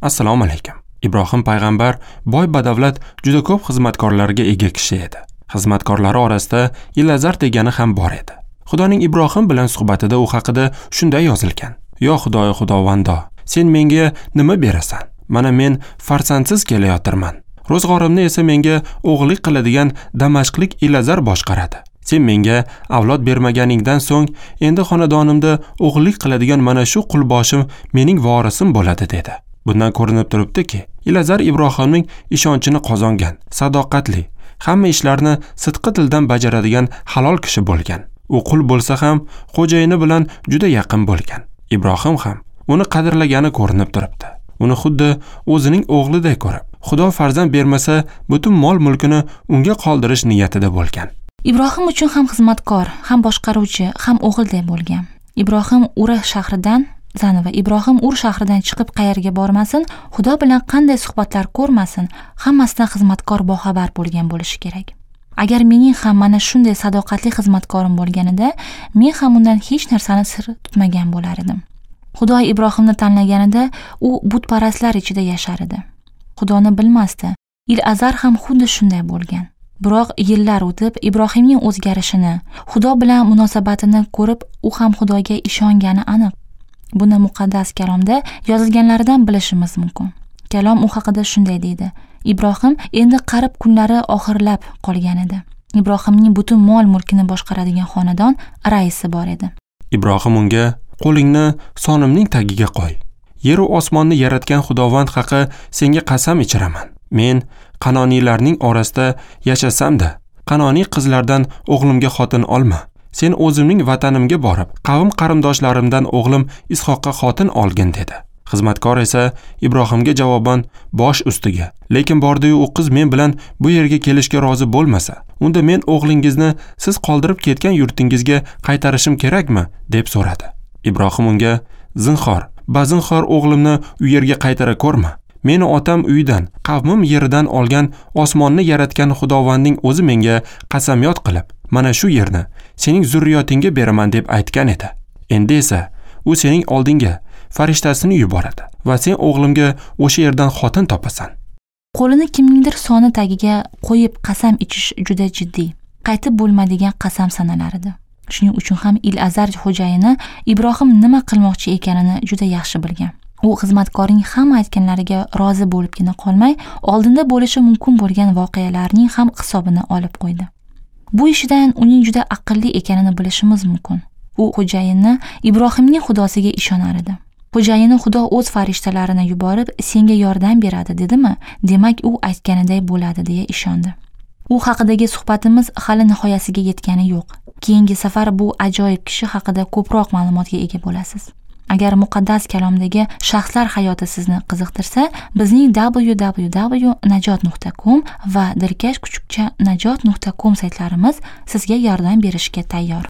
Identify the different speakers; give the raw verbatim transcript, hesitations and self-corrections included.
Speaker 1: Assalomu alaykum. Ibrohim payg'ambar boy badavlat juda ko'p xizmatkorlarga ega kishi edi. Xizmatkorlari orasida Ilazar degani ham bor edi. Xudoning Ibrohim bilan suhbatida u haqida shunday yozilgan: "Yo Xudoy Xudovando, sen menga nima berasan? Mana men farzandsiz kelayotirman. Ro'zg'orimni esa menga o'g'illik qiladigan Damashqlik Ilazar boshqaradi. Sen menga avlod bermaganingdan so'ng endi xonadonimda o'g'illik qiladigan mana shu qulboshim mening vorisim bo'ladi" dedi. Bundan ko'rinib turibdiki, Ilazar Ibrohimning ishonchini qozongan, sadoqatli, hamma ishlarni sidqi dildan bajaradigan halol kishi bo'lgan. U qul bo'lsa ham xo'jayini bilan juda yaqin bo'lgan. Ibrohim ham uni qadrlagani ko'rinib turibdi. Uni xuddi o'zining o'g'lidek ko'rib, Xudo farzand bermasa, butun mol-mulkini unga qoldirish niyatida bo'lgan.
Speaker 2: Ibrohim uchun ham xizmatkor, ham boshqaruvchi, ham o'g'ildek bo'lgan. Ibrohim Ura shahridan Zani va Ibrohim Ur shahridan chiqib qayerga bormasin, Xudo bilan qanday suhbatlar ko'rmasin, hammasidan xizmatkor boxabar bo'lgan bo'lishi kerak. Agar mening ham mana shunday sadoqatli xizmatkorim bo'lganida, men ham undan hech narsani sir tutmagan bo'lar edim. Xudo Ibrohimni tanlaganida u butparastlar ichida yashar edi. Xudoni bilmasdi. Ilazar ham xuddi shunday bo'lgan. Biroq yillar o'tib Ibrohimning o'zgarishini, Xudo bilan munosabatini ko'rib, u ham Xudoga ishongani aniq. Buni muqaddas kalomda yozilganlaridan bilishimiz mumkin. Kalom u haqida shunday deydi: Ibrohim endi qarib kunlari oxirlab qolgan edi. Ibrohimning butun mol-mulkini boshqaradigan xonadon raisi bor edi.
Speaker 1: Ibrohim unga: "Qo'lingni sonimning tagiga qo'y. Yer va osmonni yaratgan Xudovand haqi senga qasam ichiraman. Men Qanoniylarning orasida yashasam-da, Qanoniy qizlardan o'g'limga xotin olma. Sen o'zimning vatanimga borib, qavm qarindoshlarimdan o'g'lim Ishoqqa xotin olgin" dedi. Xizmatkor esa Ibrohimga javoban: "Bosh ustiga. Lekin bordi-yu u qiz men bilan bu yerga kelishga rozi bo'lmasa, unda men o'g'lingizni siz qoldirib ketgan yurtingizga qaytarishim kerakmi?" deb so'radi. Ibrohim unga: "Zinhor, bazinhor o'g'limni u yerga qaytara ko'rma. Meni otam uyidan, qavmim yeridan olgan osmonni yaratgan Xudovandning o'zi menga qasamyod qilib, mana shu yerni sening zurriyotingga beraman deb aytgan edi. Endi esa u sening oldinga farishtasini yuboradi va sen o'g'limga o'sha yerdan xotin topasan."
Speaker 2: Qo'lini kimningdir soni tagiga qo'yib qasam ichish juda jiddiy, qaytib bo'lmaydigan qasam sanalar edi. Shuning uchun ham Ilazar xo'jayini Ibrohim nima qilmoqchi ekanini juda yaxshi bilgan. U xizmatkorning hamma aytganlariga rozi bo'libgina qolmay, oldinda bo'lishi mumkin bo'lgan voqealarning ham hisobini olib qo'ydi. Bu ishidan uning juda aqlli ekanini bilishimiz mumkin. U xo'jayinni Ibrohimning xudosiga ishonar edi. Xo'jayini Xudo o'z farishtalarini yuborib, senga yordam beradi dedimi? Demak, u aytganiday bo'ladi deya ishondi. U haqidagi suhbatimiz hali nihoyasiga yetgani yo'q. Keyingi safar bu ajoyib kishi haqida ko'proq ma'lumotga ega bo'lasiz. Agar muqaddas kalomdagi shaxslar hayoti sizni qiziqtirsa, bizning w w w nuqta najot nuqta com va dirkash kuchukcha najot nuqta com saytlarimiz sizga yordam berishga tayyor.